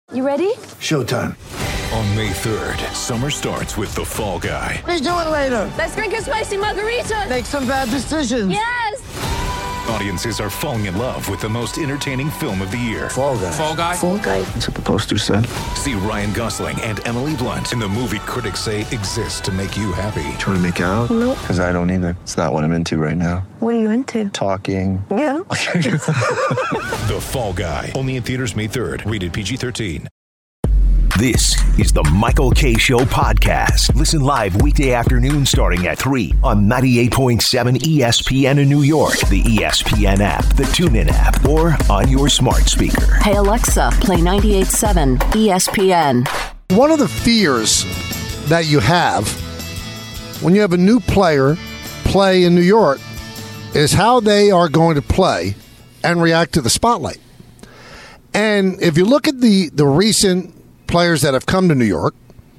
You ready? Showtime. On May 3rd, summer starts with The Fall Guy. Let's do it later. Let's drink a spicy margarita. Make some bad decisions. Yes! Audiences are falling in love with the most entertaining film of the year. Fall Guy. Fall Guy? Fall Guy. That's what the poster said. See Ryan Gosling and Emily Blunt in the movie critics say exists to make you happy. Trying to make it out? Nope. Because I don't either. It's not what I'm into right now. What are you into? Talking. Yeah. The Fall Guy. Only in theaters May 3rd. Rated PG-13. This is the Michael Kay Show podcast. Listen live weekday afternoon starting at 3 on 98.7 ESPN in New York, the ESPN app, the TuneIn app, or on your smart speaker. Hey Alexa, play 98.7 ESPN. One of the fears that you have when you have a new player play in New York is how they are going to play and react to the spotlight. And if you look at the recent players that have come to New York,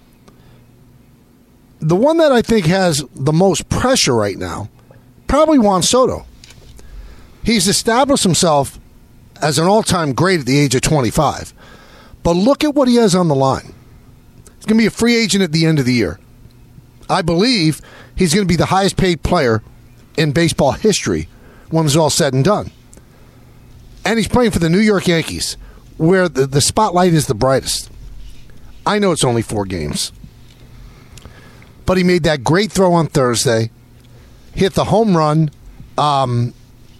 the one that I think has the most pressure right now, probably Juan Soto. He's established himself as an all-time great at the age of 25. But look at what he has on the line. He's going to be a free agent at the end of the year. I believe he's going to be the highest paid player in baseball history when it's all said and done. And he's playing for the New York Yankees, where the spotlight is the brightest. I know it's only 4 games. But he made that great throw on Thursday, hit the home run on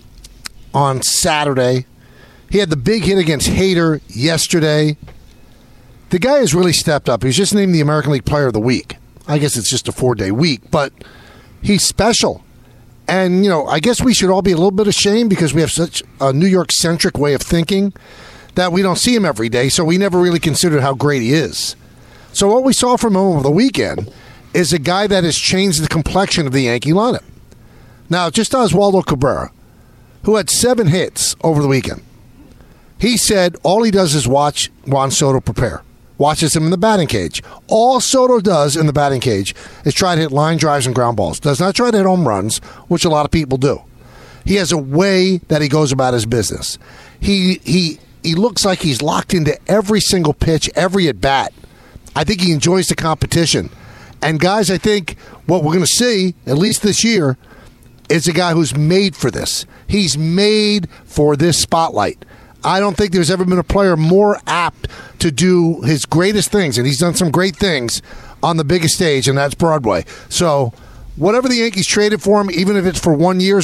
Saturday. He had the big hit against Hader yesterday. The guy has really stepped up. He was just named the American League Player of the Week. I guess it's just a 4-day week, but he's special. And, you know, I guess we should all be a little bit ashamed because we have such a New York-centric way of thinking that we don't see him every day, so we never really considered how great he is. So what we saw from him over the weekend is a guy that has changed the complexion of the Yankee lineup. Now, just Oswaldo Cabrera, who had 7 hits over the weekend, he said all he does is watch Juan Soto prepare. Watches him in the batting cage. All Soto does in the batting cage is try to hit line drives and ground balls. Does not try to hit home runs, which a lot of people do. He has a way that he goes about his business. He looks like he's locked into every single pitch, every at-bat. I think he enjoys the competition. And, guys, I think what we're going to see, at least this year, is a guy who's made for this. He's made for this spotlight. I don't think there's ever been a player more apt to do his greatest things, and he's done some great things on the biggest stage, and that's Broadway. So whatever the Yankees traded for him, even if it's for 1 year,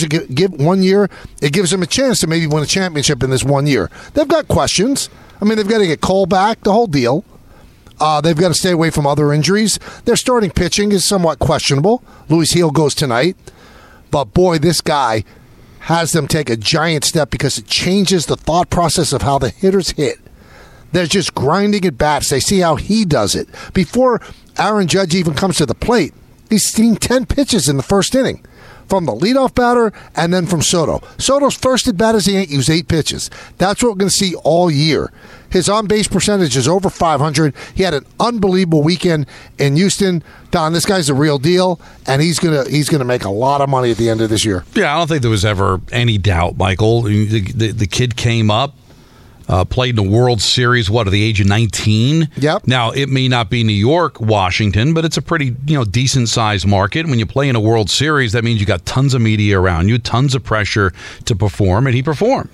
it gives him a chance to maybe win a championship in this 1 year. They've got questions. I mean, they've got to get Cole back, the whole deal. They've got to stay away from other injuries. Their starting pitching is somewhat questionable. Luis Gil goes tonight. But, boy, this guy has them take a giant step because it changes the thought process of how the hitters hit. They're just grinding at bats. They see how he does it. Before Aaron Judge even comes to the plate, he's seen 10 pitches in the first inning from the leadoff batter and then from Soto. Soto's first at bat as a Yankee was 8 pitches. That's what we're going to see all year. His on-base percentage is over 500. He had an unbelievable weekend in Houston. Don, this guy's a real deal, and he's gonna make a lot of money at the end of this year. Yeah, I don't think there was ever any doubt, Michael. The kid came up, played in the World Series, at the age of 19? Yep. Now, it may not be New York, Washington, but it's a pretty, decent-sized market. When you play in a World Series, that means you got tons of media around you, tons of pressure to perform, and he performed.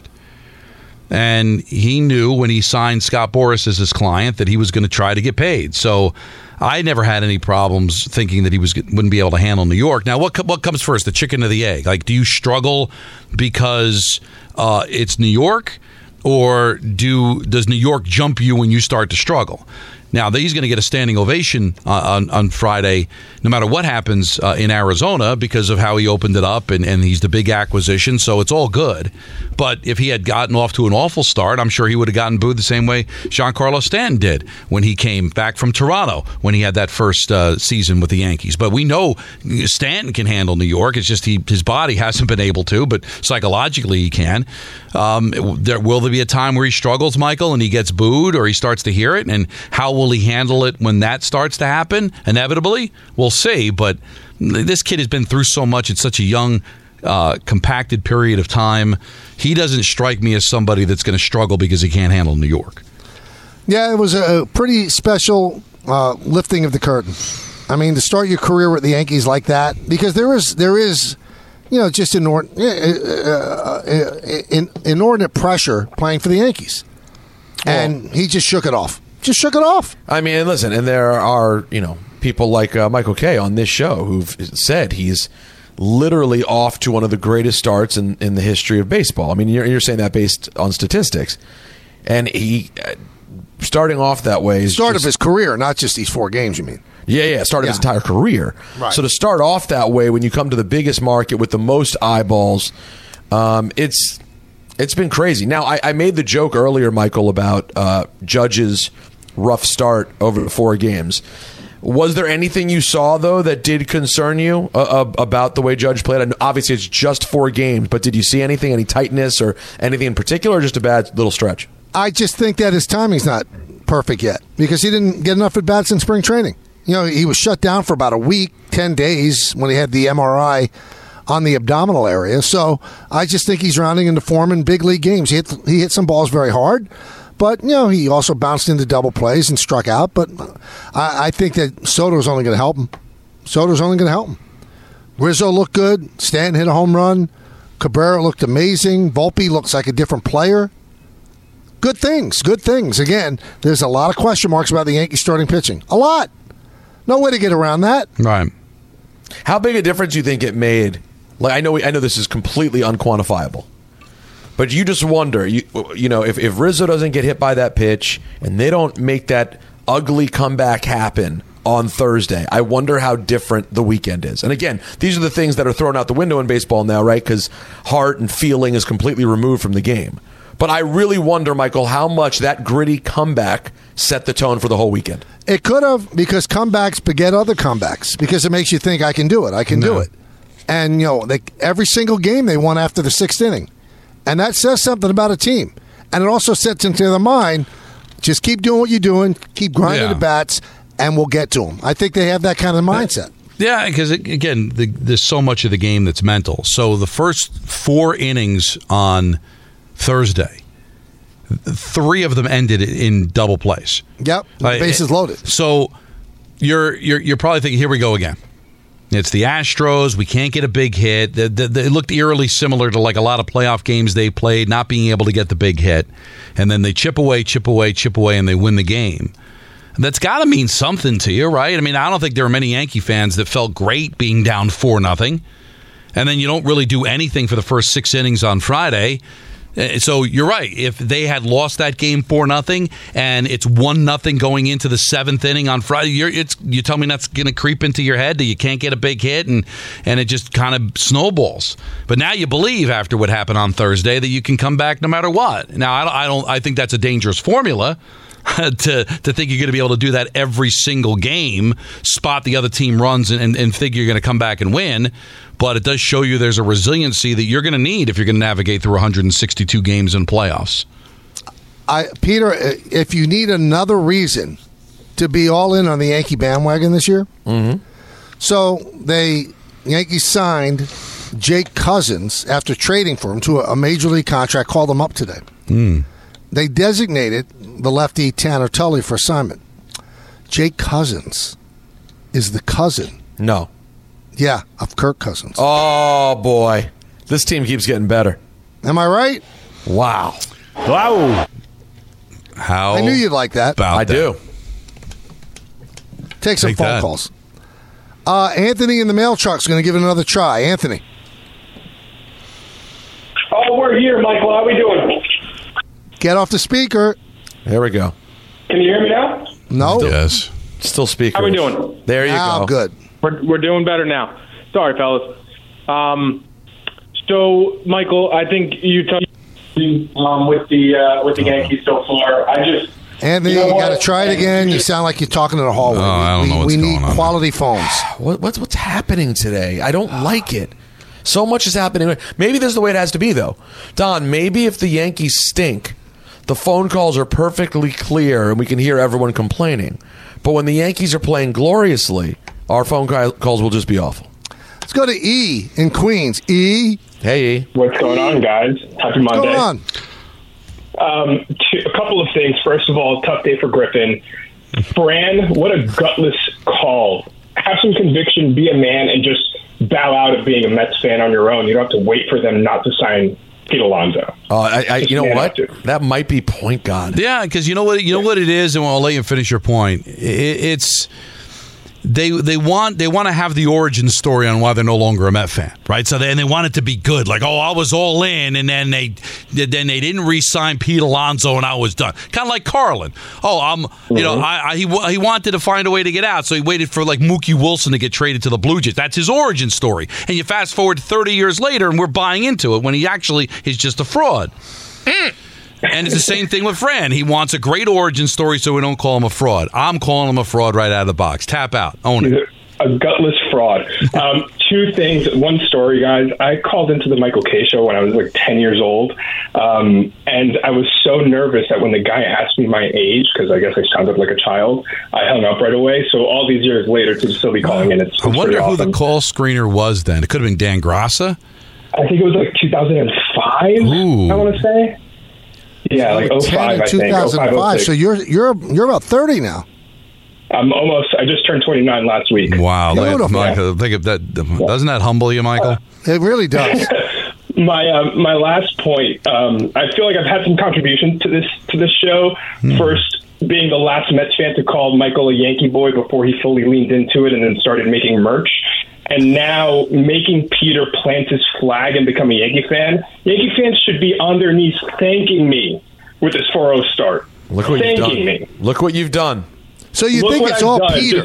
And he knew when he signed Scott Boras as his client that he was going to try to get paid. So I never had any problems thinking that he wouldn't be able to handle New York. Now, what comes first, the chicken or the egg? Like, do you struggle because it's New York? Or does New York jump you when you start to struggle? Now, he's going to get a standing ovation on Friday, no matter what happens in Arizona, because of how he opened it up, and he's the big acquisition, so it's all good. But if he had gotten off to an awful start, I'm sure he would have gotten booed the same way Giancarlo Stanton did when he came back from Toronto, when he had that first season with the Yankees. But we know Stanton can handle New York. It's just his body hasn't been able to, but psychologically he can. Will there be a time where he struggles, Michael, and he gets booed or he starts to hear it? And how will he handle it when that starts to happen? Inevitably, we'll see. But this kid has been through so much in such a young, compacted period of time. He doesn't strike me as somebody that's going to struggle because he can't handle New York. Yeah, it was a pretty special lifting of the curtain. I mean, to start your career with the Yankees like that, because there is, just inordinate pressure playing for the Yankees, and he just shook it off. I mean, listen, and there are people like Michael Kay on this show who've said he's literally off to one of the greatest starts in the history of baseball. I mean, you're saying that based on statistics, and he starting off that way is start of his career, not just these 4 games. You mean? Yeah, start of his entire career. Right. So to start off that way when you come to the biggest market with the most eyeballs, it's been crazy. Now, I made the joke earlier, Michael, about Judge's rough start over 4 games. Was there anything you saw, though, that did concern you about the way Judge played? And obviously, it's just 4 games, but did you see anything, any tightness or anything in particular, or just a bad little stretch? I just think that his timing's not perfect yet because he didn't get enough at-bats in spring training. He was shut down for about a week, 10 days, when he had the MRI on the abdominal area. So I just think he's rounding into form in big league games. He hit some balls very hard, but he also bounced into double plays and struck out. But I think that Soto's only going to help him. Rizzo looked good. Stanton hit a home run. Cabrera looked amazing. Volpe looks like a different player. Good things. Again, there's a lot of question marks about the Yankees starting pitching. A lot. No way to get around that. Right. How big a difference do you think it made? Like I know this is completely unquantifiable, but you just wonder, if Rizzo doesn't get hit by that pitch and they don't make that ugly comeback happen on Thursday, I wonder how different the weekend is. And again, these are the things that are thrown out the window in baseball now, right? Because heart and feeling is completely removed from the game. But I really wonder, Michael, how much that gritty comeback set the tone for the whole weekend. It could have, because comebacks beget other comebacks, because it makes you think, I can do it. And, every single game they won after the 6th inning. And that says something about a team. And it also sets into their mind, just keep doing what you're doing, keep grinding the bats, and we'll get to them. I think they have that kind of mindset. Yeah, because, again, there's so much of the game that's mental. So the first 4 innings on Thursday, 3 of them ended in double plays. Yep, bases loaded. So you're probably thinking, here we go again. It's the Astros. We can't get a big hit. They looked eerily similar to like a lot of playoff games they played, not being able to get the big hit. And then they chip away, and they win the game. That's got to mean something to you, right? I mean, I don't think there are many Yankee fans that felt great being down 4-0. And then you don't really do anything for the first 6 innings on Friday. So you're right. If they had lost that game 4-0 and it's 1-0 going into the 7th inning on Friday, you tell me that's going to creep into your head that you can't get a big hit and it just kind of snowballs. But now you believe after what happened on Thursday that you can come back no matter what. Now I think that's a dangerous formula. to think you're going to be able to do that every single game, spot the other team runs and figure you're going to come back and win. But it does show you there's a resiliency that you're going to need if you're going to navigate through 162 games in playoffs. Peter, if you need another reason to be all in on the Yankee bandwagon this year, so Yankees signed Jake Cousins after trading for him to a major league contract, called him up today. They designated the lefty Tanner Tully for assignment. Jake Cousins is the cousin. No. Yeah, of Kirk Cousins. Oh, boy. This team keeps getting better. Am I right? Wow. How I knew you'd like that. I do. Take some phone calls. Anthony in the mail truck's going to give it another try. Anthony. Oh, we're here, Michael. How we doing? Get off the speaker. There we go. Can you hear me now? No. Yes. Still speaker. How we doing? There you go. Good. We're doing better now. Sorry, fellas. So, Michael, I think you touched with the Yankees so far. Anthony, you got to try it again. You sound like you're talking in a hallway. I don't know what's we going need on. quality phones. What's happening today? I don't like it. So much is happening. Maybe this is the way it has to be, though. Don, maybe if the Yankees stink, the phone calls are perfectly clear and we can hear everyone complaining. But when the Yankees are playing gloriously, our phone calls will just be awful. Let's go to E in Queens. E. Hey, E. What's going on, guys? Happy Monday. What's going A couple of things. First of all, tough day for Griffin. Fran, what a gutless call. Have some conviction, be a man, and just bow out of being a Mets fan on your own. You don't have to wait for them not to sign Pete Alonso. You know what? That might be point God. Yeah, because you know what it is, and I'll let you finish your point. It's they want to have the origin story on why they're no longer a Met fan, right? So they want it to be good, like, oh, I was all in, and then they didn't re-sign Pete Alonso, and I was done. Kind of like Carlin. Oh, he wanted to find a way to get out, so he waited for like Mookie Wilson to get traded to the Blue Jays. That's his origin story. And you fast forward 30 years later, and we're buying into it when he actually is just a fraud. And it's the same thing with Fran. He wants a great origin story so we don't call him a fraud. I'm calling him a fraud right out of the box. Tap out. Own it. A gutless fraud. Two things. One story, guys. I called into the Michael Kay show when I was like 10 years old. And I was so nervous that when the guy asked me my age, because I guess I sounded like a child, I hung up right away. So all these years later to still be calling in, it's I wonder who awesome. the call screener was then. It could have been Dan Grassa. I think it was like 2005, I want to say. Yeah, like 05, I think. 2005. So you're about 30 now. I just turned 29 last week. Wow, Beautiful. Michael, think of that. Doesn't that humble you, Michael? It really does. My last point. I feel like I've had some contribution to this show. First, being the last Mets fan to call Michael a Yankee boy before he fully leaned into it and then started making merch. And now making Peter plant his flag and become a Yankee fan. Yankee fans should be on their knees thanking me with this 4-0 start. Look what you've done. Me. Look what you've done. So you think it's all Peter?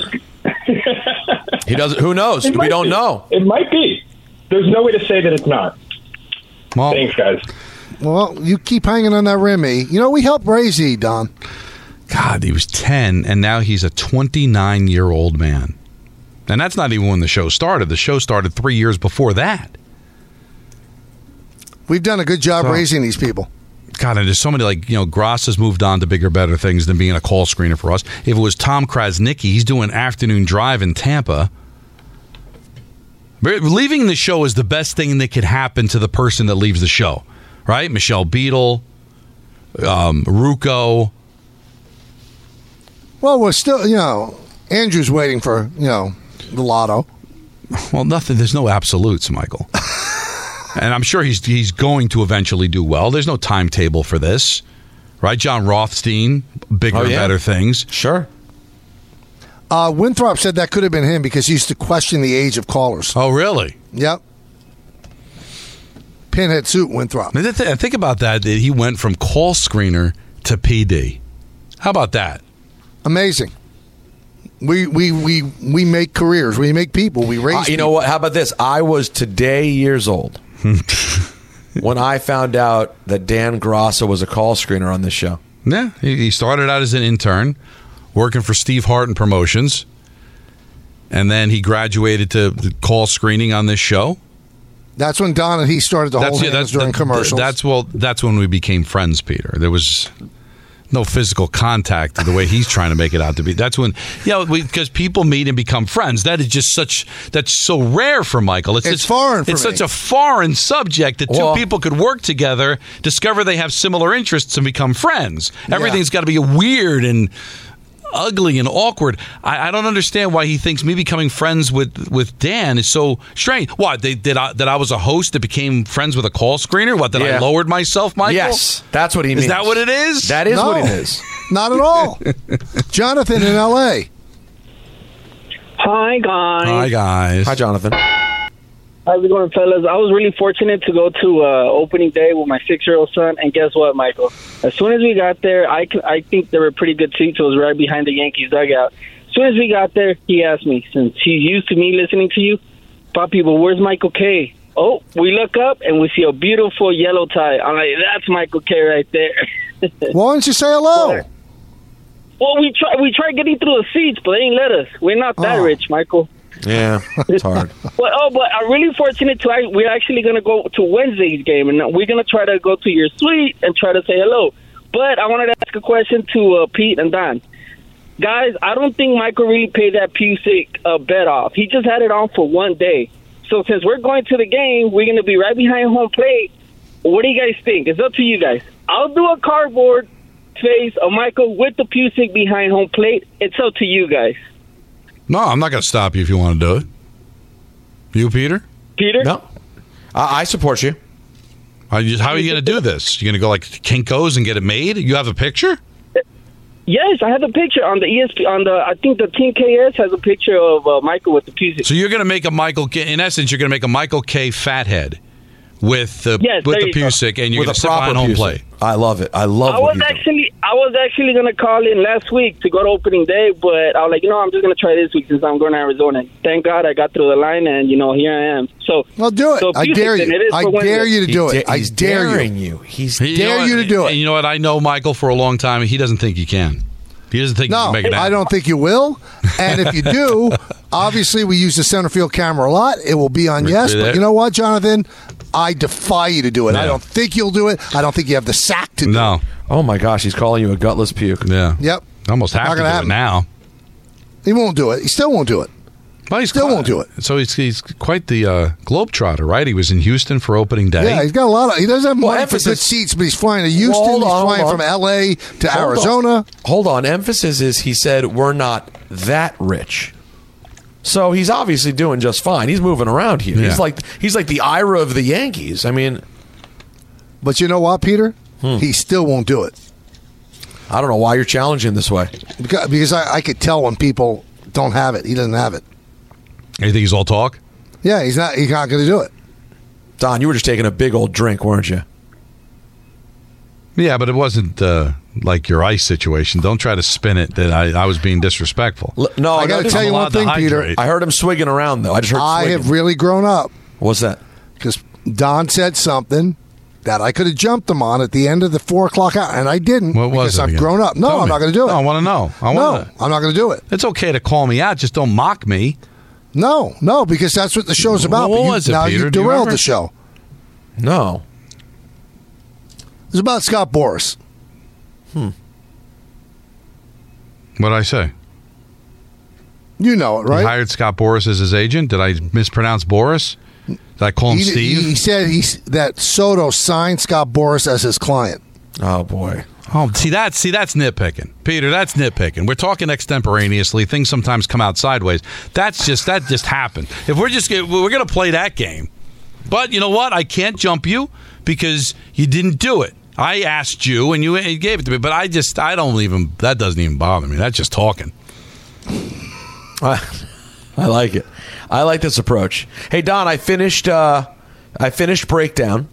He doesn't. Who knows? We don't know. It might be. There's no way to say that it's not. Well, thanks, guys. Well, you keep hanging on that rim, E. You know, we helped raise E, Don. God, he was 10, and now he's a 29-year-old man. And that's not even when the show started. The show started 3 years before that. We've done a good job raising these people. God, and there's so many, Gross has moved on to bigger, better things than being a call screener for us. If it was Tom Krasnicki, he's doing afternoon drive in Tampa. Leaving the show is the best thing that could happen to the person that leaves the show, right? Michelle Beadle, Rucco. Well, we're still, Andrew's waiting for, the lotto. Well, nothing. There's no absolutes, Michael. And I'm sure he's going to eventually do well. There's no timetable for this, right? John Rothstein, bigger and better things. Sure. Winthrop said that could have been him because he used to question the age of callers. Oh, really? Yep. Pinhead suit, Winthrop. Think about that he went from call screener to PD. How about that? Amazing. We make careers. We make people. We raise You know what? How about this? I was today years old when I found out that Dan Grassa was a call screener on this show. Yeah. He started out as an intern working for Steve Harton Promotions. And then he graduated to call screening on this show. That's when Don and he started to hold hands during commercials. That's when we became friends, Peter. There was no physical contact the way he's trying to make it out to be. That's when, because people meet and become friends. That is just that's so rare for Michael. It's foreign for me. It's such a foreign subject that two people could work together, discover they have similar interests, and become friends. Everything's got to be weird and ugly and awkward. I don't understand why he thinks me becoming friends with Dan is so strange. What, that I was a host that became friends with a call screener? What, that I lowered myself, Michael? Yes, that's what he means. Is that what it is? That is what it is. Not at all. Jonathan in L.A. Hi, guys. Hi, Jonathan. How's it going, fellas? I was really fortunate to go to opening day with my 6-year-old son, and guess what, Michael? As soon as we got there, I think there were pretty good seats. It was right behind the Yankees dugout. As soon as we got there, he asked me, since he's used to me listening to you, Papi, well, where's Michael Kay? Oh, we look up, and we see a beautiful yellow tie. I'm like, that's Michael Kay right there. Why don't you say hello? Well, we tried getting through the seats, but they ain't let us. We're not that rich, Michael. Yeah, it's hard. But I'm really fortunate we're actually going to go to Wednesday's game, and we're going to try to go to your suite and try to say hello. But I wanted to ask a question to Pete and Don. Guys, I don't think Michael really paid that Pusick bet off. He just had it on for one day. So since we're going to the game, we're going to be right behind home plate. What do you guys think? It's up to you guys. I'll do a cardboard face of Michael with the Pusick behind home plate. It's up to you guys. No, I'm not going to stop you if you want to do it. You, Peter? Peter? No. I support you. How are you going to do this? You going to go like Kinko's and get it made? You have a picture? Yes, I have a picture on the ESP. I think the Team KS has a picture of Michael with the Pusick. So you're going to make a Michael K. In essence, you're going to make a Michael K. fathead with the Pusick, and you're going to sit behind home plate. I love it. I was actually going to call in last week to go to opening day, but I was like, I'm just going to try this week since I'm going to Arizona. Thank God I got through the line, and here I am. So I'll do it. So I dare you. I dare you to do it. I dare you. He's dare you to do it. And you know what? I know Michael for a long time. He doesn't think you can. He doesn't think you can make it happen. I don't think you will. And if you do, obviously we use the center field camera a lot. It will be on yes. But you know what, Jonathan? I defy you to do it. Yeah. I don't think you'll do it. I don't think you have the sack to do it. Oh, my gosh. He's calling you a gutless puke. Yeah. Yep. Almost have to do it now. He won't do it. He still won't do it. Well, he still won't do it. So he's quite the globetrotter, right? He was in Houston for opening day. Yeah, he's got a lot of. He doesn't have money for good seats, but he's flying to Houston. He's flying from L.A. to Arizona. Hold on. Emphasis is he said we're not that rich. So he's obviously doing just fine. He's moving around here. Yeah. He's like the Ira of the Yankees. I mean, but you know what, Peter? He still won't do it. I don't know why you're challenging this way. Because I could tell when people don't have it. He doesn't have it. You think he's all talk? Yeah, he's not going to do it. Don, you were just taking a big old drink, weren't you? Yeah, but it wasn't like your ice situation. Don't try to spin it that I was being disrespectful. No, I got to tell you one thing, Peter. I heard him swigging around, though. I have really grown up. What's that? Because Don said something that I could have jumped him on at the end of the 4 o'clock hour, and I didn't. What was it? Because I've grown up. No, I'm not going to do it. No, I want to know. I'm not going to do it. It's okay to call me out. Just don't mock me. No, because that's what the show's about. What was it, now Peter? You derailed the show. No. It was about Scott Boras. What did I say? You know it, right? He hired Scott Boras as his agent. Did I mispronounce Boras? Did I call him Steve? He said that Soto signed Scott Boras as his client. Oh, boy. Oh, see that's nitpicking, Peter. That's nitpicking. We're talking extemporaneously. Things sometimes come out sideways. That just happened. If we're going to play that game, but you know what? I can't jump you because you didn't do it. I asked you and you gave it to me, but that doesn't even bother me. That's just talking. I like it. I like this approach. Hey, Don, I finished Breakdown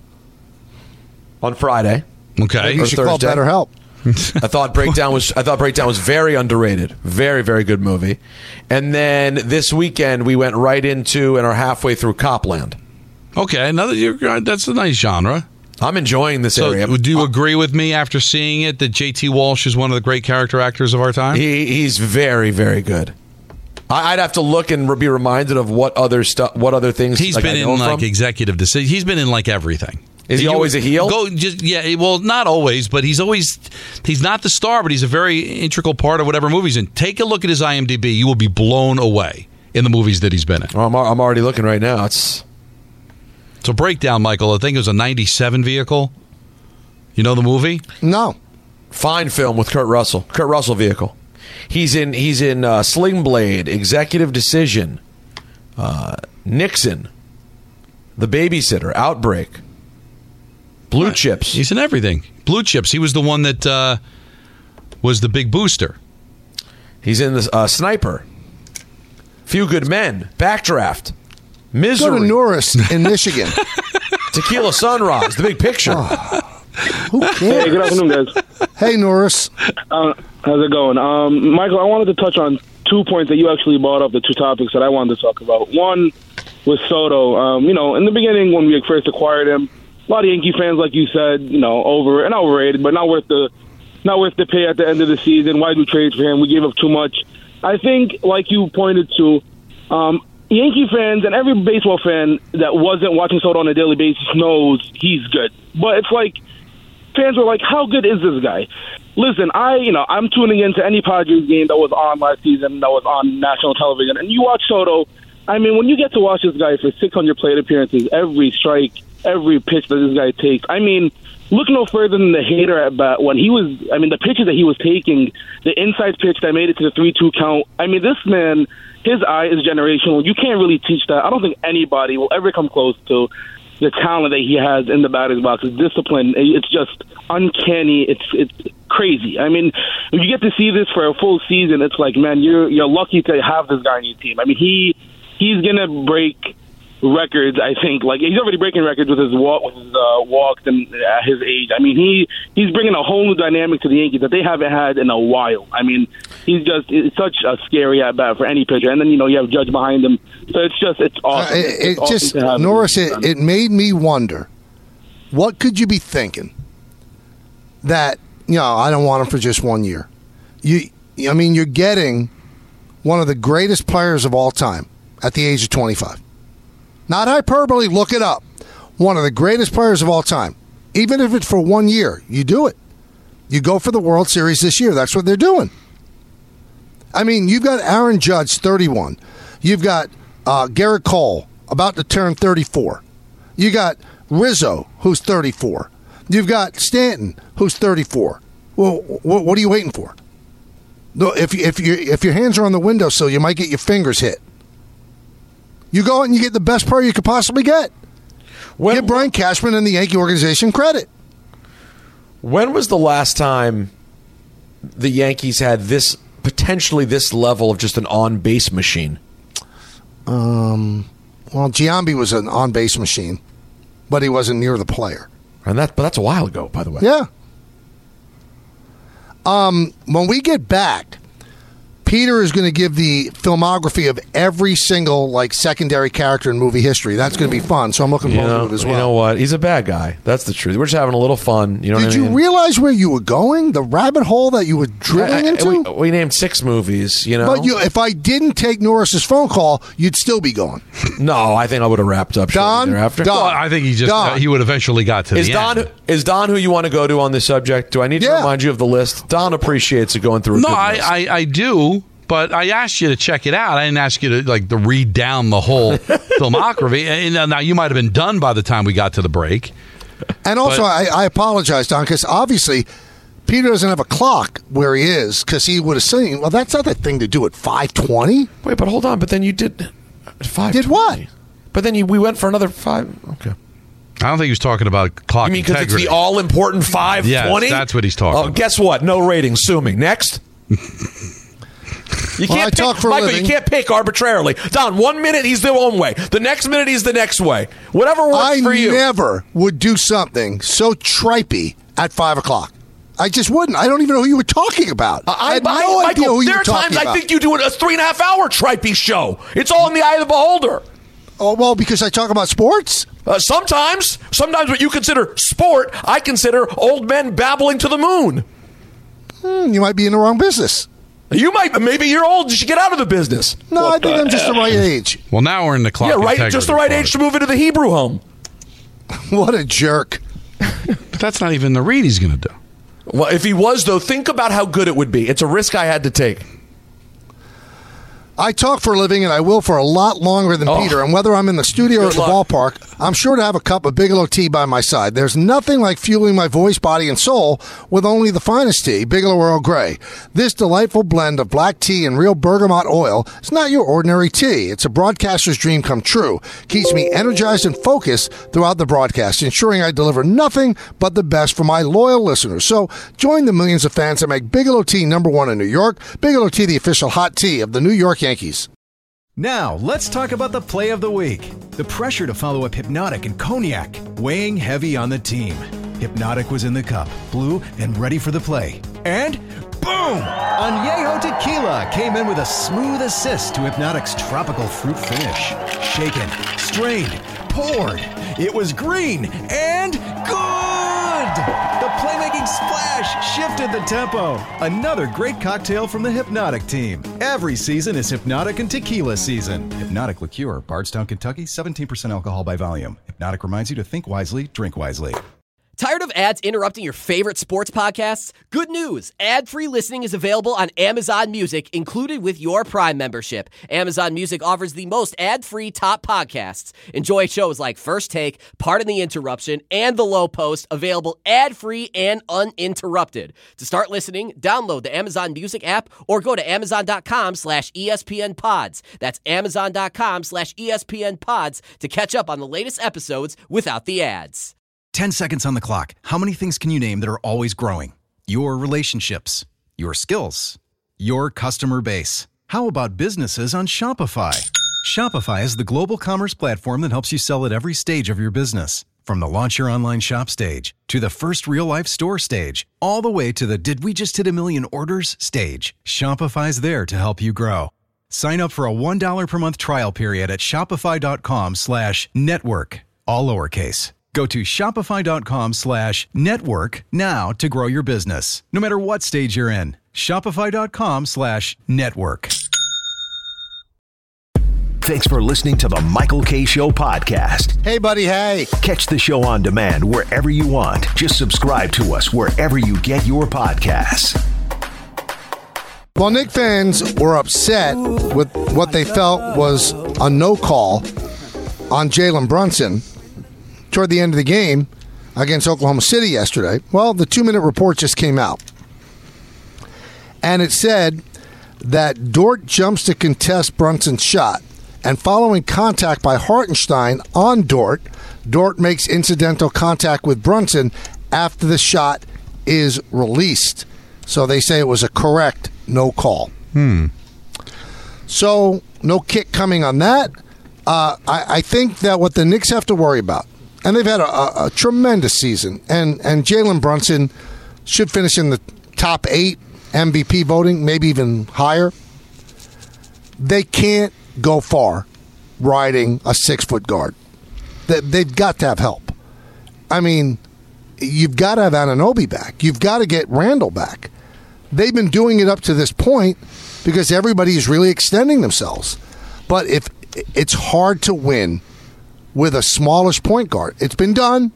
on Friday. Okay, you should call BetterHelp. I thought Breakdown was very underrated. Very, very good movie. And then this weekend we went right into and are halfway through Copland. Okay, that's a nice genre. I'm enjoying this area. Do you agree with me after seeing it that J.T. Walsh is one of the great character actors of our time? He's very, very good. I'd have to look and be reminded of what other things he's been in, like executive decision. He's been in like everything. Is he always a heel? Well, not always, but he's not the star, but he's a very integral part of whatever movie he's in. Take a look at his IMDb. You will be blown away in the movies that he's been in. Oh, I'm already looking right now. It's a Breakdown, Michael. I think it was a 97 vehicle. You know the movie? No. Fine film with Kurt Russell. Kurt Russell vehicle. He's in Sling Blade, Executive Decision, Nixon, The Babysitter, Outbreak, Blue Chips. He's in everything. Blue Chips. He was the one that was the big booster. He's in the Sniper, Few Good Men, Backdraft, Misery. Go to Norris in Michigan. Tequila Sunrise, The Big Picture. Who cares? Hey, good afternoon, guys. Hey, Norris. How's it going? Michael, I wanted to touch on 2 points that you actually brought up, the 2 topics that I wanted to talk about. One was Soto. In the beginning when we first acquired him, a lot of Yankee fans, like you said, over and overrated, but not worth the pay at the end of the season. Why do trades for him? We gave up too much. I think, like you pointed to, Yankee fans and every baseball fan that wasn't watching Soto on a daily basis knows he's good. But it's like fans were like, how good is this guy? Listen, I'm tuning into any Padres game that was on last season, that was on national television, and you watch Soto. I mean, when you get to watch this guy for 600 plate appearances, every strike, every pitch that this guy takes, I mean, look no further than the Hader at bat when he was, the pitches that he was taking, the inside pitch that made it to the 3-2 count. This man, his eye is generational. You can't really teach that. I don't think anybody will ever come close to the talent that he has in the batter's box. His discipline, it's just uncanny. It's crazy. If you get to see this for a full season, it's like, man, you're lucky to have this guy on your team. He's gonna break records. I think he's already breaking records with his walks and at his age. He's bringing a whole new dynamic to the Yankees that they haven't had in a while. It's such a scary at bat for any pitcher. And then you have Judge behind him, so it's awesome. Norris, it made me wonder, what could you be thinking that I don't want him for just 1 year. You're getting one of the greatest players of all time at the age of 25. Not hyperbole, look it up. One of the greatest players of all time. Even if it's for 1 year, you do it. You go for the World Series this year. That's what they're doing. You've got Aaron Judge, 31. You've got Garrett Cole, about to turn 34. You got Rizzo, who's 34. You've got Stanton, who's 34. Well, what are you waiting for? If your hands are on the windowsill, you might get your fingers hit. You go out and you get the best player you could possibly get. Give Brian Cashman and the Yankee organization credit. When was the last time the Yankees had potentially this level of just an on-base machine? Giambi was an on-base machine, but he wasn't near the player. But that's a while ago, by the way. Yeah. When we get back, Peter is going to give the filmography of every single secondary character in movie history. That's going to be fun, so I'm looking forward to it as well. You know what? He's a bad guy. That's the truth. We're just having a little fun. Did you realize where you were going? The rabbit hole that you were dribbling into? We named 6 movies, But if I didn't take Norris's phone call, you'd still be going. No, I think I would have wrapped up shortly thereafter. Well, I think he would eventually got to the end. Is Don who you want to go to on this subject? Do I need to remind you of the list? Don appreciates it going through a good list. I do. But I asked you to check it out. I didn't ask you to read down the whole filmography. And now you might have been done by the time we got to the break. And also, I apologize, Don, because obviously Peter doesn't have a clock where he is, because he would have seen, well, that's not the thing to do at 5:20. Wait, but hold on. But then you did 5:20. Did what? But then we went for another 5. Okay. I don't think he was talking about clock You mean because integrity. it's the all-important 5:20? Yes, that's what he's talking about. Guess what? No ratings. Sue me. Next. You can't pick, Michael, you can't pick arbitrarily. Don, 1 minute he's the one way. The next minute he's the next way. Whatever works for you. I never would do something so tripey at 5 o'clock. I just wouldn't. I don't even know who you were talking about. I had no idea who you were talking about. There are times I think you do a 3.5-hour tripey show. It's all in the eye of the beholder. Oh, well, because I talk about sports? Sometimes what you consider sport, I consider old men babbling to the moon. You might be in the wrong business. Maybe you're old. You should get out of the business. No, I think I'm just the right age. Well, now we're in the clock. Yeah, right. Just the right age to move into the Hebrew home. What a jerk. But that's not even the read he's going to do. Well, if he was, though, think about how good it would be. It's a risk I had to take. I talk for a living, and I will for a lot longer than Peter. And whether I'm in the studio or at the ballpark, I'm sure to have a cup of Bigelow tea by my side. There's nothing like fueling my voice, body, and soul with only the finest tea, Bigelow Earl Grey. This delightful blend of black tea and real bergamot oil is not your ordinary tea. It's a broadcaster's dream come true. Keeps me energized and focused throughout the broadcast, ensuring I deliver nothing but the best for my loyal listeners. So join the millions of fans that make Bigelow tea #1 in New York. Bigelow tea, the official hot tea of the New York Yankees. Now, let's talk about the play of the week. The pressure to follow up Hypnotic and Cognac, weighing heavy on the team. Hypnotic was in the cup, blue, and ready for the play. And boom! Añejo Tequila came in with a smooth assist to Hypnotic's tropical fruit finish. Shaken, strained, poured. It was green and good! The playmaking splash shifted the tempo. Another great cocktail from the Hypnotic team. Every season is Hypnotic and Tequila season. Hypnotic Liqueur, Bardstown, Kentucky, 17% alcohol by volume. Hypnotic reminds you to think wisely, drink wisely. Tired of ads interrupting your favorite sports podcasts? Good news! Ad-free listening is available on Amazon Music, included with your Prime membership. Amazon Music offers the most ad-free top podcasts. Enjoy shows like First Take, Pardon the Interruption, and The Low Post, available ad-free and uninterrupted. To start listening, download the Amazon Music app or go to amazon.com/ESPN Pods. That's amazon.com/ESPN Pods to catch up on the latest episodes without the ads. 10 seconds on the clock. How many things can you name that are always growing? Your relationships, your skills, your customer base. How about businesses on Shopify? Shopify is the global commerce platform that helps you sell at every stage of your business. From the launch your online shop stage, to the first real-life store stage, all the way to the did we just hit a million orders stage. Shopify's there to help you grow. Sign up for a $1 per month trial period at shopify.com/network, all lowercase. Go to shopify.com/network now to grow your business, no matter what stage you're in. Shopify.com/network. Thanks for listening to the Michael K. Show podcast. Hey, buddy, hey. Catch the show on demand wherever you want. Just subscribe to us wherever you get your podcasts. Well, Knicks fans were upset with what they felt was a no call on Jalen Brunson toward the end of the game against Oklahoma City yesterday. Well, the 2-minute report just came out. And it said that Dort jumps to contest Brunson's shot. And following contact by Hartenstein on Dort, Dort makes incidental contact with Brunson after the shot is released. So they say it was a correct no call. So no kick coming on that. I think that what the Knicks have to worry about, and they've had a tremendous season, and Jalen Brunson should finish in the top 8 MVP voting, maybe even higher. They can't go far riding a 6-foot guard. They've got to have help. I mean, you've got to have Anunoby back. You've got to get Randall back. They've been doing it up to this point because everybody's really extending themselves. But if it's hard to win with a smallish point guard. It's been done,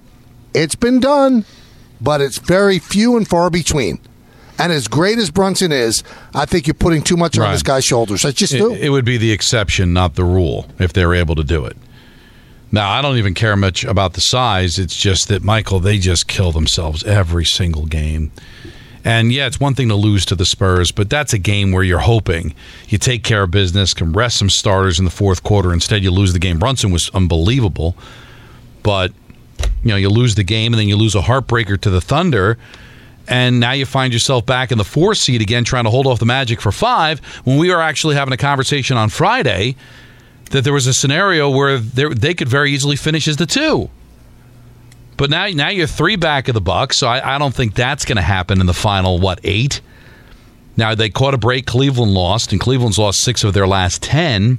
but it's very few and far between. And as great as Brunson is, I think you're putting too much on this guy's shoulders. I just do. It would be the exception, not the rule, if they were able to do it. Now, I don't even care much about the size. It's just that, Michael, they just kill themselves every single game. And, yeah, it's one thing to lose to the Spurs, but that's a game where you're hoping you take care of business, can rest some starters in the fourth quarter. Instead, you lose the game. Brunson was unbelievable. But, you lose the game, and then you lose a heartbreaker to the Thunder. And now you find yourself back in the 4 seed again, trying to hold off the Magic for 5, when we were actually having a conversation on Friday that there was a scenario where they could very easily finish as the 2. But now you're 3 back of the Bucks, so I don't think that's going to happen in the final, 8? Now, they caught a break. Cleveland lost, and Cleveland's lost 6 of their last 10.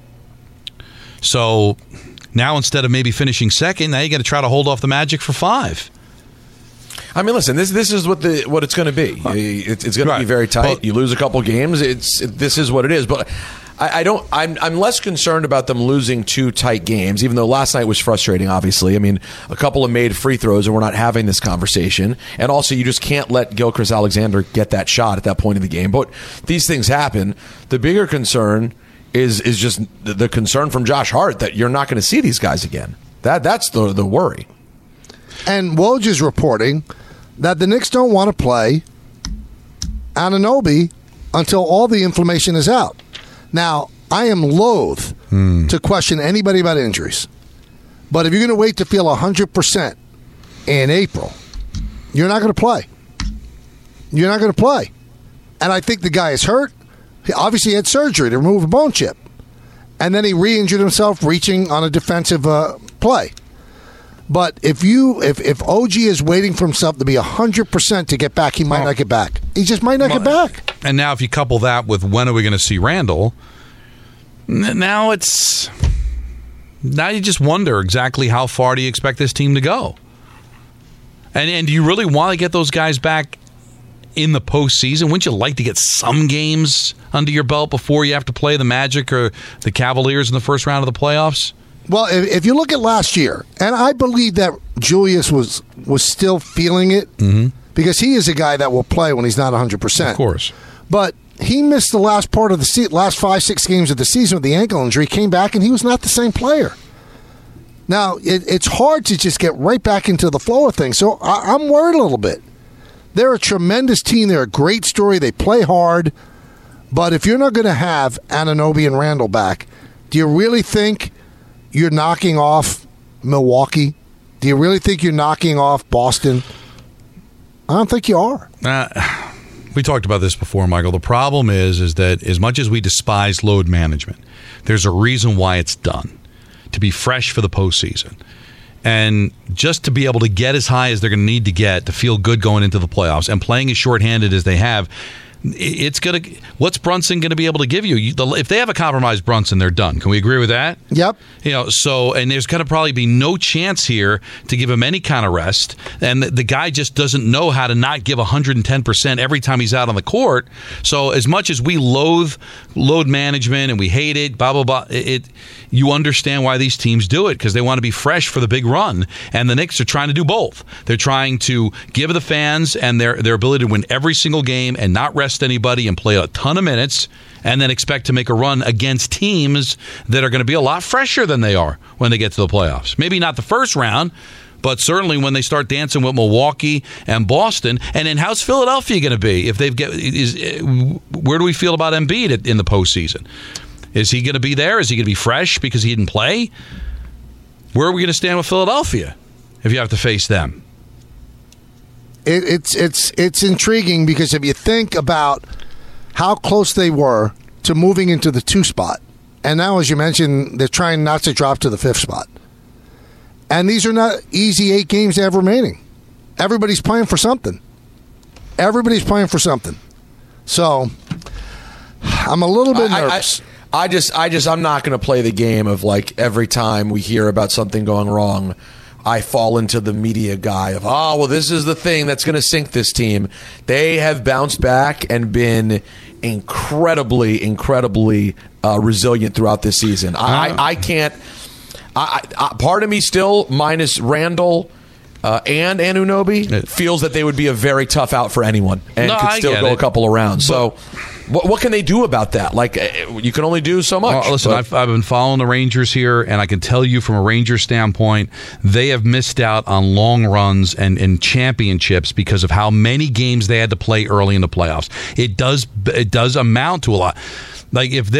So now instead of maybe finishing second, now you got to try to hold off the Magic for 5. I mean, listen. This is what it's going to be. It's going to be very tight. Well, you lose a couple games. This is what it is. But I'm less concerned about them losing 2 tight games, even though last night was frustrating. Obviously, I mean, a couple of made free throws, and we're not having this conversation. And also, you just can't let Gilgeous-Alexander get that shot at that point in the game. But these things happen. The bigger concern is just the concern from Josh Hart that you're not going to see these guys again. That's the worry. And Woj is reporting that the Knicks don't want to play Anunoby until all the inflammation is out. Now, I am loath to question anybody about injuries. But if you're going to wait to feel 100% in April, you're not going to play. You're not going to play. And I think the guy is hurt. He obviously had surgery to remove a bone chip. And then he re-injured himself reaching on a defensive play. But if OG is waiting for himself to be 100% to get back, he might not get back. He just might not get back. And now if you couple that with when are we going to see Randall, now you just wonder exactly how far do you expect this team to go. And do you really want to get those guys back in the postseason? Wouldn't you like to get some games under your belt before you have to play the Magic or the Cavaliers in the first round of the playoffs? Well, if you look at last year, and I believe that Julius was still feeling it because he is a guy that will play when he's not 100%. Of course. But he missed the last part of the last 5-6 games of the season with the ankle injury, came back, and he was not the same player. Now, it's hard to just get right back into the flow of things, so I'm worried a little bit. They're a tremendous team. They're a great story. They play hard. But if you're not going to have Anunoby and Randall back, do you really think you're knocking off Milwaukee? Do you really think you're knocking off Boston? I don't think you are. We talked about this before, Michael. The problem is that as much as we despise load management, there's a reason why it's done, to be fresh for the postseason. And just to be able to get as high as they're going to need to get to feel good going into the playoffs and playing as shorthanded as they have, it's gonna. What's Brunson going to be able to give you? If they have a compromised Brunson, they're done. Can we agree with that? Yep. So and there's going to probably be no chance here to give him any kind of rest. And the guy just doesn't know how to not give 110% every time he's out on the court. So as much as we loathe load management and we hate it, blah blah blah, you understand why these teams do it, because they want to be fresh for the big run. And the Knicks are trying to do both. They're trying to give the fans and their ability to win every single game and not rest anybody and play a ton of minutes and then expect to make a run against teams that are going to be a lot fresher than they are when they get to the playoffs. Maybe not the first round, but certainly when they start dancing with Milwaukee and Boston. And then how's Philadelphia going to be if where do we feel about Embiid in the postseason? Is he going to be there? Is he going to be fresh because he didn't play? Where are we going to stand with Philadelphia if you have to face them? It's intriguing because if you think about how close they were to moving into the 2 spot, and now, as you mentioned, they're trying not to drop to the 5th spot. And these are not easy 8 games they have remaining. Everybody's playing for something. So I'm a little bit nervous. I'm not going to play the game of like every time we hear about something going wrong, I fall into the media guy of, this is the thing that's going to sink this team. They have bounced back and been incredibly, incredibly resilient throughout this season. I can't. Part of me still, minus Randall and Anunoby, feels that they would be a very tough out for anyone and could still go a couple of rounds. So what can they do about that? Like, you can only do so much. Well, listen, I've been following the Rangers here, and I can tell you from a Rangers standpoint, they have missed out on long runs and championships because of how many games they had to play early in the playoffs. It does amount to a lot. Like, if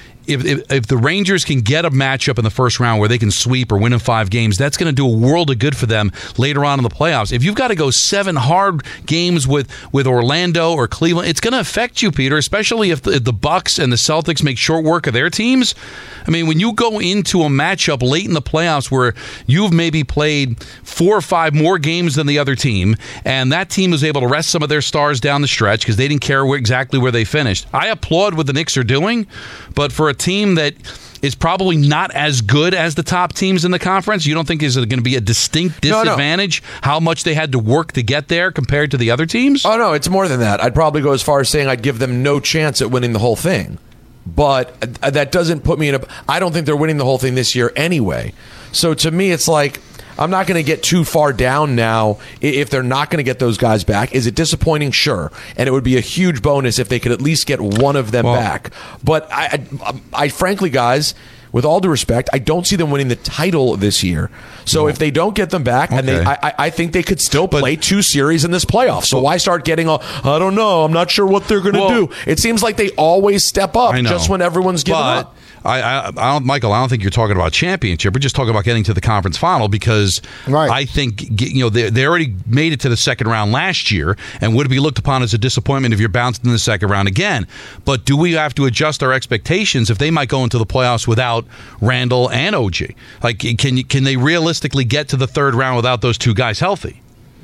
the Rangers can get a matchup in the first round where they can sweep or win in 5 games, that's going to do a world of good for them later on in the playoffs. If you've got to go 7 hard games with Orlando or Cleveland, it's going to affect you, Peter, especially if the Bucks and the Celtics make short work of their teams. I mean, when you go into a matchup late in the playoffs where you've maybe played 4 or 5 more games than the other team, and that team was able to rest some of their stars down the stretch because they didn't care exactly where they finished. I applaud what the Knicks are doing, but for a team that is probably not as good as the top teams in the conference, you don't think is going to be a distinct disadvantage how much they had to work to get there compared to the other teams? Oh, no, it's more than that. I'd probably go as far as saying I'd give them no chance at winning the whole thing. But that doesn't put me in I don't think they're winning the whole thing this year anyway. So to me, it's like, I'm not going to get too far down now if they're not going to get those guys back. Is it disappointing? Sure. And it would be a huge bonus if they could at least get one of them back. But I frankly, guys, with all due respect, I don't see them winning the title this year. So if they don't get them back, and I think they could still play 2 series in this playoff. So why start getting I don't know, I'm not sure what they're going to do. It seems like they always step up just when everyone's giving up. Michael, I don't think you're talking about championship. We're just talking about getting to the conference final because I think they already made it to the second round last year and would be looked upon as a disappointment if you're bounced in the second round again. But do we have to adjust our expectations if they might go into the playoffs without Randall and OG? Like, can they realistically get to the third round without those 2 guys healthy?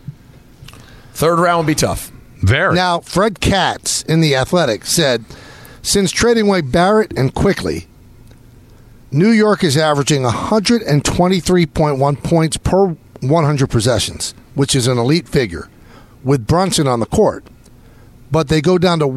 Third round would be tough. Very. Now, Fred Katz in The Athletic said, since trading away Barrett and Quickly, New York is averaging 123.1 points per 100 possessions, which is an elite figure, with Brunson on the court. But they go down to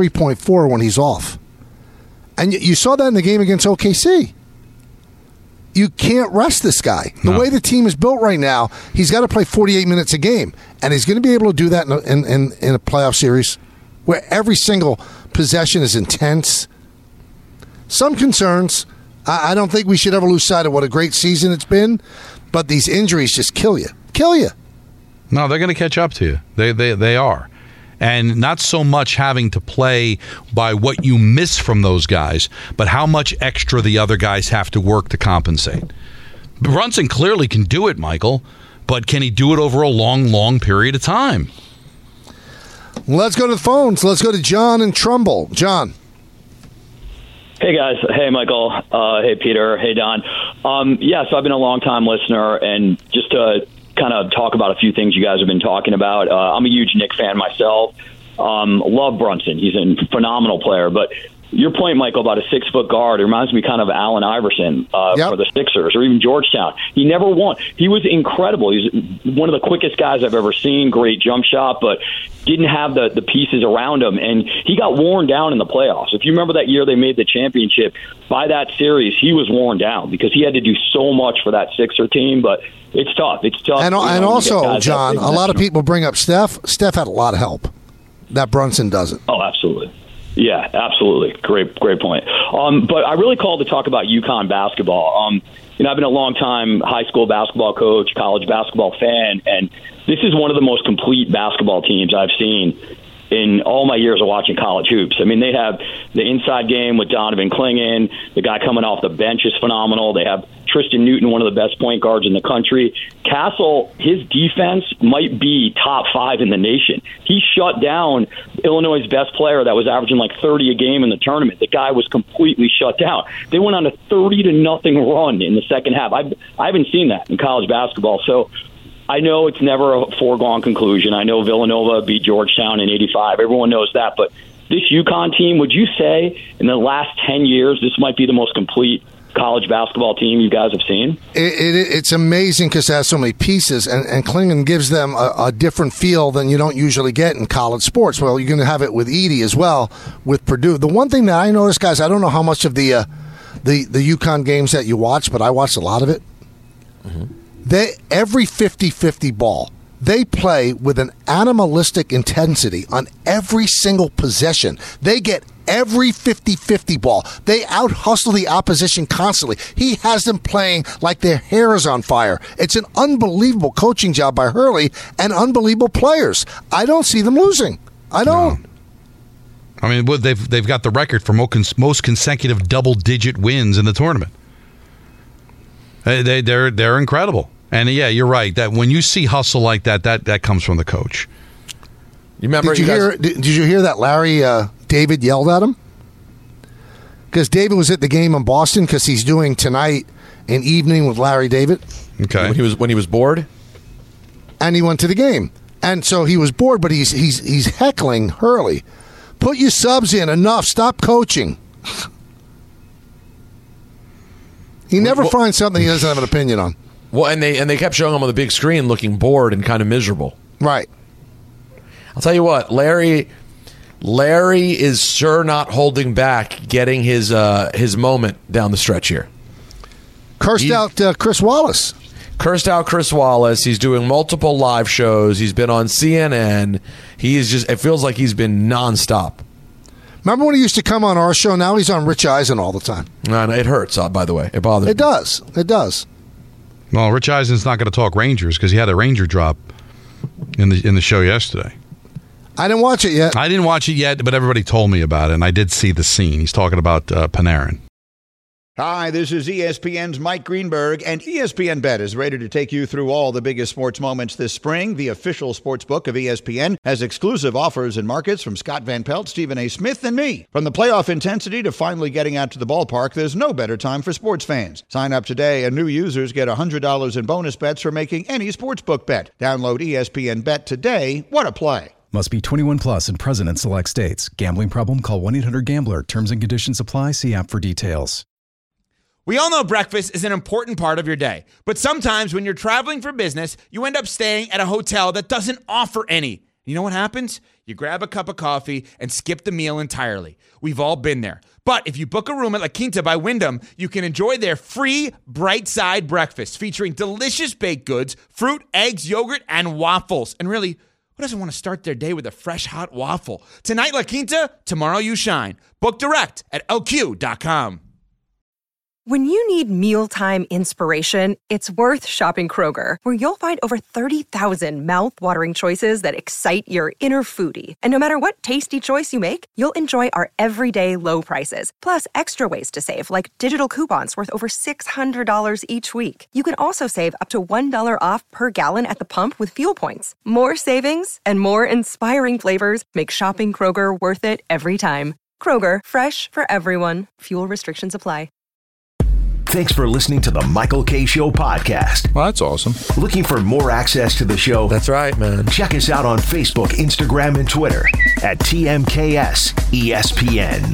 103.4 when he's off. And you saw that in the game against OKC. you can't rest this guy. The way the team is built right now, he's got to play 48 minutes a game, and he's going to be able to do that in a playoff series where every single possession is intense. Some concerns. I don't think we should ever lose sight of what a great season it's been, but these injuries just kill you. No, they're going to catch up to you. They are. And not so much having to play by what you miss from those guys, but how much extra the other guys have to work to compensate. Brunson clearly can do it, Michael, but can he do it over a long, long period of time? Let's go to the phones. Let's go to John in Trumbull. John. Hey, guys. Hey, Michael. Hey, Peter. Hey, Don. So I've been a long-time listener, and just to kind of talk about a few things you guys have been talking about, I'm a huge Knick fan myself. Love Brunson. He's a phenomenal player, but your point, Michael, about a 6-foot guard, it reminds me kind of Allen Iverson for the Sixers, or even Georgetown. He never won. He was incredible. He's one of the quickest guys I've ever seen. Great jump shot, but didn't have the pieces around him, and he got worn down in the playoffs. If you remember that year they made the championship, by that series, he was worn down because he had to do so much for that Sixer team, but it's tough. It's tough. And also, John, a lot of people bring up Steph. Steph had a lot of help that Brunson doesn't. Oh, absolutely. Yeah, absolutely. Great point. But I really called to talk about UConn basketball. I've been a long-time high school basketball coach, college basketball fan, and this is one of the most complete basketball teams I've seen in all my years of watching college hoops. I mean, they have the inside game with Donovan Clingan. The guy coming off the bench is phenomenal. They have Tristan Newton, one of the best point guards in the country. Castle, his defense might be top 5 in the nation. He shut down Illinois' best player that was averaging like 30 a game in the tournament. The guy was completely shut down. They went on a 30-0 run in the second half. I haven't seen that in college basketball. So I know it's never a foregone conclusion. I know Villanova beat Georgetown in 85. Everyone knows that. But this UConn team, would you say in the last 10 years, this might be the most complete college basketball team you guys have seen? It's amazing because it has so many pieces, and Clingan gives them a different feel than you don't usually get in college sports. Well, you're going to have it with Edey as well, with Purdue. The one thing that I noticed, guys, I don't know how much of the UConn games that you watch, but I watched a lot of it. Mm-hmm. Every 50-50 ball, they play with an animalistic intensity on every single possession. They get every 50-50 ball. They out-hustle the opposition constantly. He has them playing like their hair is on fire. It's an unbelievable coaching job by Hurley and unbelievable players. I don't see them losing. I don't. No. I mean, they've got the record for most consecutive double-digit wins in the tournament. They're incredible. And yeah, you're right. That when you see hustle like that comes from the coach. You remember? Did you hear that Larry David yelled at him? Because David was at the game in Boston because he's doing tonight an evening with Larry David. Okay. When he was bored, and he went to the game, and so he was bored, but he's heckling Hurley. Put your subs in. Enough. Stop coaching. He never finds something he doesn't have an opinion on. Well, and they kept showing him on the big screen looking bored and kind of miserable. Right. I'll tell you what, Larry is sure not holding back getting his moment down the stretch here. Cursed out Chris Wallace. Cursed out Chris Wallace. He's doing multiple live shows. He's been on CNN. It feels like he's been nonstop. Remember when he used to come on our show? Now he's on Rich Eisen all the time. No, it hurts, by the way. It bothers me. It does. Well, Rich Eisen's not going to talk Rangers because he had a Ranger drop in the show yesterday. I didn't watch it yet. I didn't watch it yet, but everybody told me about it, and I did see the scene. He's talking about Panarin. Hi, this is ESPN's Mike Greenberg, and ESPN Bet is ready to take you through all the biggest sports moments this spring. The official sports book of ESPN has exclusive offers and markets from Scott Van Pelt, Stephen A. Smith, and me. From the playoff intensity to finally getting out to the ballpark, there's no better time for sports fans. Sign up today, and new users get $100 in bonus bets for making any sportsbook bet. Download ESPN Bet today. What a play. Must be 21 plus and present in select states. Gambling problem? Call 1-800-GAMBLER. Terms and conditions apply. See app for details. We all know breakfast is an important part of your day, but sometimes when you're traveling for business, you end up staying at a hotel that doesn't offer any. You know what happens? You grab a cup of coffee and skip the meal entirely. We've all been there. But if you book a room at La Quinta by Wyndham, you can enjoy their free Bright Side breakfast featuring delicious baked goods, fruit, eggs, yogurt, and waffles. And really, who doesn't want to start their day with a fresh, hot waffle? Tonight, La Quinta, tomorrow you shine. Book direct at lq.com. When you need mealtime inspiration, it's worth shopping Kroger, where you'll find over 30,000 mouth-watering choices that excite your inner foodie. And no matter what tasty choice you make, you'll enjoy our everyday low prices, plus extra ways to save, like digital coupons worth over $600 each week. You can also save up to $1 off per gallon at the pump with fuel points. More savings and more inspiring flavors make shopping Kroger worth it every time. Kroger, fresh for everyone. Fuel restrictions apply. Thanks for listening to the Michael K. Show podcast. Well, that's awesome. Looking for more access to the show? That's right, man. Check us out on Facebook, Instagram, and Twitter at TMKS ESPN.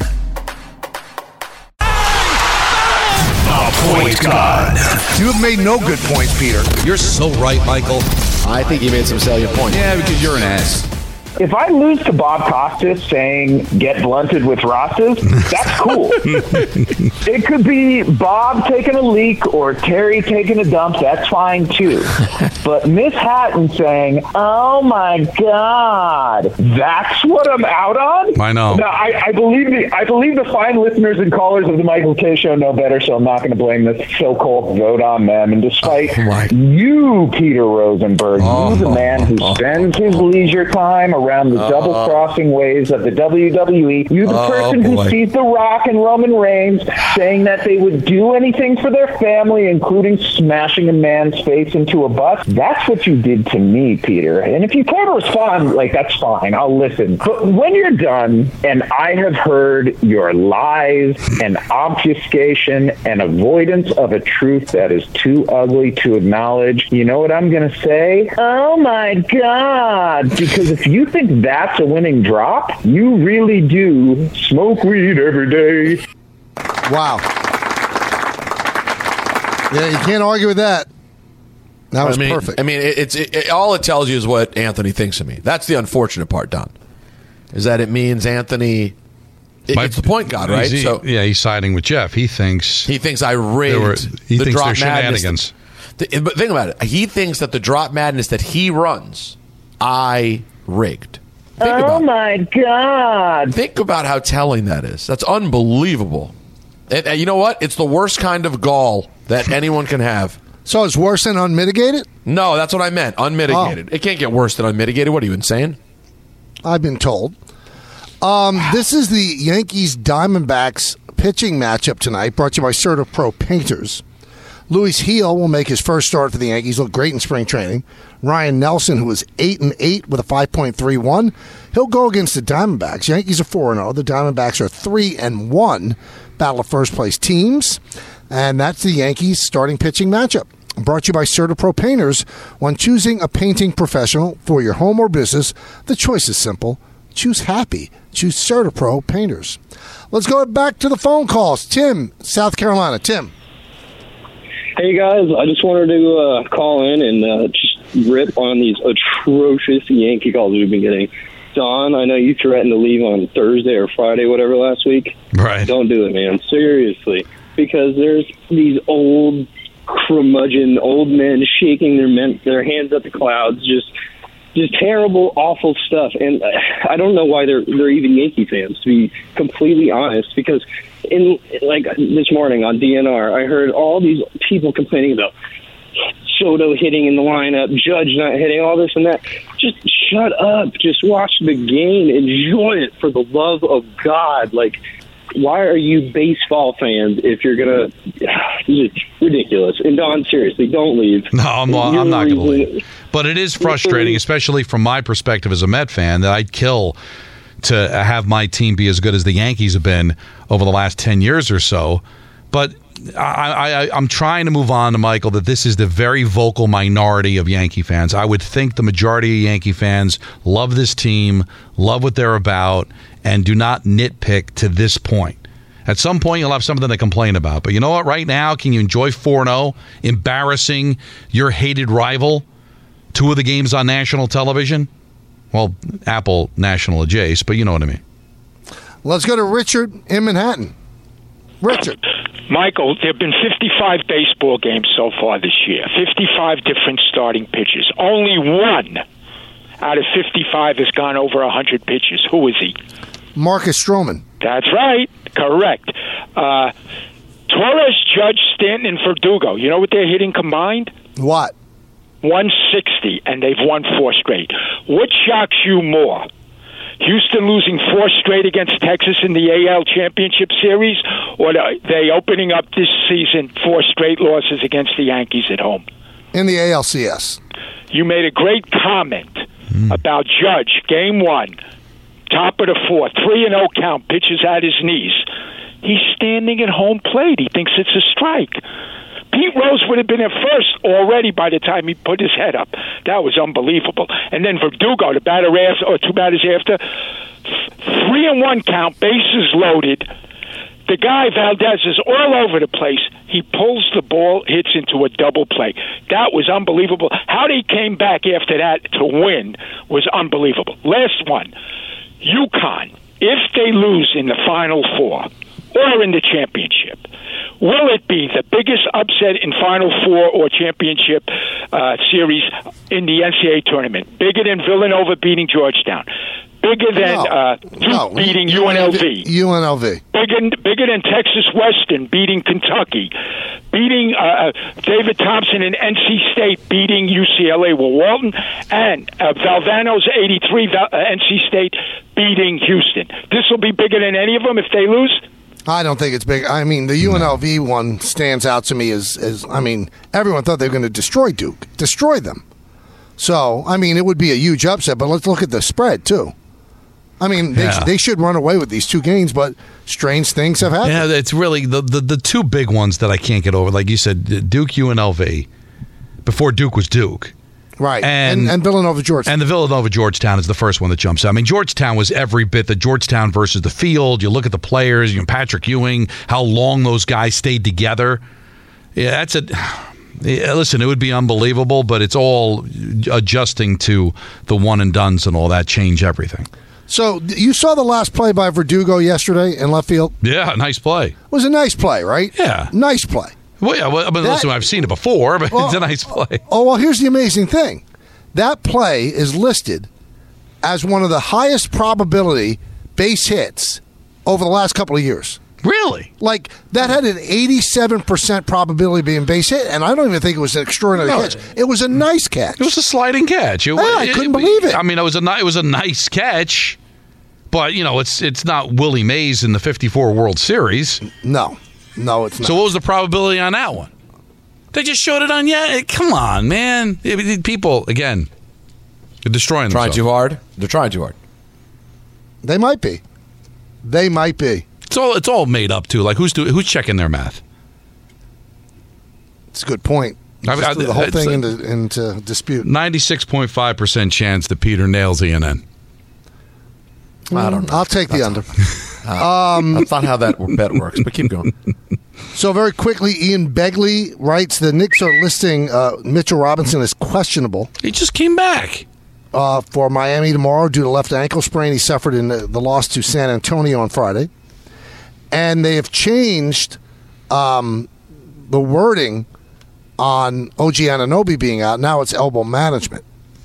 The Point God. You have made no good points, Peter. You're so right, Michael. I think he made some salient points. Yeah, because you're an ass. If I lose to Bob Costas saying, get blunted with Ross's, that's cool. It could be Bob taking a leak or Terry taking a dump. That's fine, too. But Miss Hatton saying, oh, my God, that's what I'm out on? I know. Now, I believe the fine listeners and callers of the Michael K. Show know better, so I'm not going to blame this so-called vote on them. And despite you, Peter Rosenberg, you the man who spends his leisure time around the double-crossing ways of the WWE. You're the person who sees The Rock and Roman Reigns saying that they would do anything for their family, including smashing a man's face into a bus. That's what you did to me, Peter. And if you can't respond, that's fine. I'll listen. But when you're done, and I have heard your lies and obfuscation and avoidance of a truth that is too ugly to acknowledge, you know what I'm going to say? Oh, my God. Because if you think that's a winning drop, you really do smoke weed every day. Wow. Yeah, you can't argue with that. That was perfect. I mean, all it tells you is what Anthony thinks of me. That's the unfortunate part, Don, is that it means Anthony. It's the point God, right? He's siding with Jeff. He thinks I rigged the drop madness. But think about it. He thinks that the drop madness that he runs, I rigged. My God. Think about how telling that is. That's unbelievable. And you know what? It's the worst kind of gall that anyone can have. So it's worse than unmitigated? No, that's what I meant. Unmitigated. It can't get worse than unmitigated. What are you, insane? I've been told. This is the Yankees-Diamondbacks pitching matchup tonight, brought to you by CertaPro Painters. Luis Gil will make his first start for the Yankees. Looked great in spring training. Ryan Nelson, who is 8-8 with a 5.31, he'll go against the Diamondbacks. Yankees are 4-0. The Diamondbacks are 3-1. Battle of first-place teams. And that's the Yankees starting pitching matchup. Brought to you by CertaPro Painters. When choosing a painting professional for your home or business, the choice is simple. Choose happy. Choose CertaPro Painters. Let's go back to the phone calls. Tim, South Carolina. Tim. Hey, guys. I just wanted to call in and just rip on these atrocious Yankee calls we've been getting. Don, I know you threatened to leave on Thursday or Friday, whatever, last week. Right. Don't do it, man. Seriously. Because there's these old curmudgeon old men shaking their hands at the clouds, just terrible, awful stuff. And I don't know why they're even Yankee fans, to be completely honest, because this morning on DNR, I heard all these people complaining about Soto hitting in the lineup, Judge not hitting, all this and that. Just shut up. Just watch the game. Enjoy it, for the love of God. Why are you baseball fans if you're going to... It's ridiculous. And Don, seriously, don't leave. No, I'm not going to leave. But it is frustrating, especially from my perspective as a Met fan, that I'd kill to have my team be as good as the Yankees have been over the last 10 years or so. But I'm trying to move on to Michael, that this is the very vocal minority of Yankee fans. I would think the majority of Yankee fans love this team, love what they're about, and do not nitpick to this point. At some point, you'll have something to complain about. But you know what? Right now, can you enjoy 4-0, embarrassing your hated rival, 2 of the games on national television? Well, Apple National Adjacent, but you know what I mean. Let's go to Richard in Manhattan. Richard. Michael, there have been 55 baseball games so far this year, 55 different starting pitchers. Only one out of 55 has gone over 100 pitches. Who is he? Marcus Stroman. That's right. Correct. Torres, Judge, Stanton, and Verdugo. You know what they're hitting combined? What? 160, and they've won 4 straight. What shocks you more? Houston losing 4 straight against Texas in the AL Championship Series, or they opening up this season 4 straight losses against the Yankees at home? In the ALCS. You made a great comment about Judge, Game 1, top of the 4th, 3-0 count, pitches at his knees. He's standing at home plate. He thinks it's a strike. Pete Rose would have been at first already by the time he put his head up. That was unbelievable. And then Verdugo, the batter after, or 2 batters after, 3-1 count, bases loaded. The guy, Valdez, is all over the place. He pulls the ball, hits into a double play. That was unbelievable. How he came back after that to win was unbelievable. Last one, UConn. If they lose in the Final Four or in the championship, will it be the biggest upset in Final Four or championship series in the NCAA tournament? Bigger than Villanova beating Georgetown? Bigger than Duke beating UNLV? UNLV. Bigger than Texas Western beating Kentucky? Beating David Thompson and NC State beating UCLA with Walton? And Valvano's 83 NC State beating Houston. This will be bigger than any of them if they lose? I don't think it's big. I mean, the UNLV one stands out to me as I mean, everyone thought they were going to destroy Duke, destroy them. So, I mean, it would be a huge upset, but let's look at the spread, too. I mean, they should run away with these 2 games, but strange things have happened. Yeah, it's really the 2 big ones that I can't get over. Like you said, Duke, UNLV, before Duke was Duke. Right, and Villanova, Georgetown. And the Villanova, Georgetown is the first one that jumps out. I mean, Georgetown was every bit the Georgetown versus the field. You look at the players, Patrick Ewing, how long those guys stayed together. Yeah, listen, it would be unbelievable, but it's all adjusting to the one-and-dones and all that change everything. So, you saw the last play by Verdugo yesterday in left field? Yeah, nice play. It was a nice play, right? Yeah. Nice play. Well, yeah, listen, I've seen it before, but it's a nice play. Oh, well, here's the amazing thing. That play is listed as one of the highest probability base hits over the last couple of years. Really? Like, that had an 87% probability of being base hit, and I don't even think it was an extraordinary catch. It was a nice catch. It was a sliding catch. I couldn't believe it. I mean, it was a nice catch, but, it's not Willie Mays in the 54 World Series. No, it's not. So what was the probability on that one? They just showed it on Come on, man. People, again, they're destroying themselves. Trying too hard? They're trying too hard. They might be. It's all made up too. Like who's checking their math? It's a good point. Just threw the whole thing into dispute. 96.5% chance that Peter nails ENN. I don't know. I'll take the under. That's not how that bet works, but keep going. So very quickly, Ian Begley writes the Knicks are listing Mitchell Robinson as questionable. He just came back. For Miami tomorrow due to left ankle sprain he suffered in the loss to San Antonio on Friday. And they have changed the wording on OG Anunoby being out. Now it's elbow management.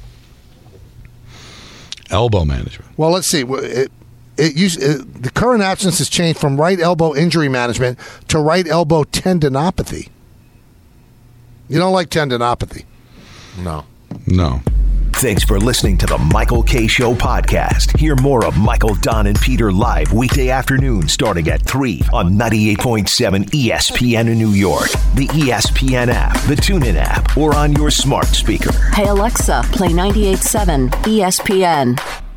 Elbow management. Well, let's see. The current absence has changed from right elbow injury management to right elbow tendinopathy. You don't like tendinopathy? No. Thanks for listening to the Michael K. Show podcast. Hear more of Michael, Don, and Peter live weekday afternoon starting at 3 on 98.7 ESPN in New York, the ESPN app, the TuneIn app, or on your smart speaker. Hey, Alexa, play 98.7 ESPN.